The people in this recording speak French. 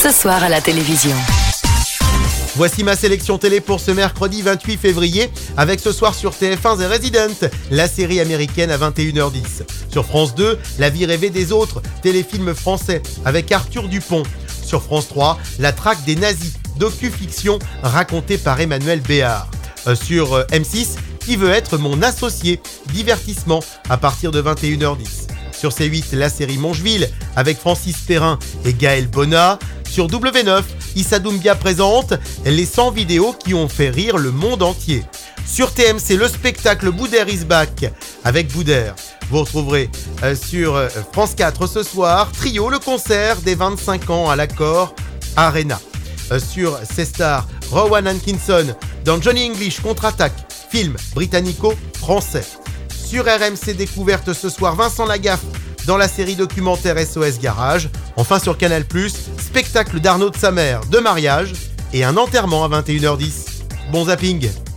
ce soir à la télévision. Voici ma sélection télé pour ce mercredi 28 février, avec ce soir sur TF1 The Resident, la série américaine à 21h10. Sur France 2, La vie rêvée des autres, téléfilm français avec Arthur Dupont. Sur France 3, La traque des nazis, docu-fiction racontée par Emmanuel Béard. Sur M6, Qui veut être mon associé, divertissement à partir de 21h10. Sur C8, la série Mongeville avec Francis Perrin et Gaël Bonnat. Sur W9, Issa Doumbia présente les 100 vidéos qui ont fait rire le monde entier. Sur TMC, le spectacle Boudère is back avec Boudère. Vous retrouverez sur France 4 ce soir, Trio, le concert des 25 ans à l'Accor Arena. Sur C-Star, Rowan Atkinson dans Johnny English contre-attaque, film britannico-français. Sur RMC Découverte ce soir, Vincent Lagaffe dans la série documentaire SOS Garage. Enfin sur Canal+, spectacle d'Arnaud de sa mère, de mariage et un enterrement à 21h10. Bon zapping!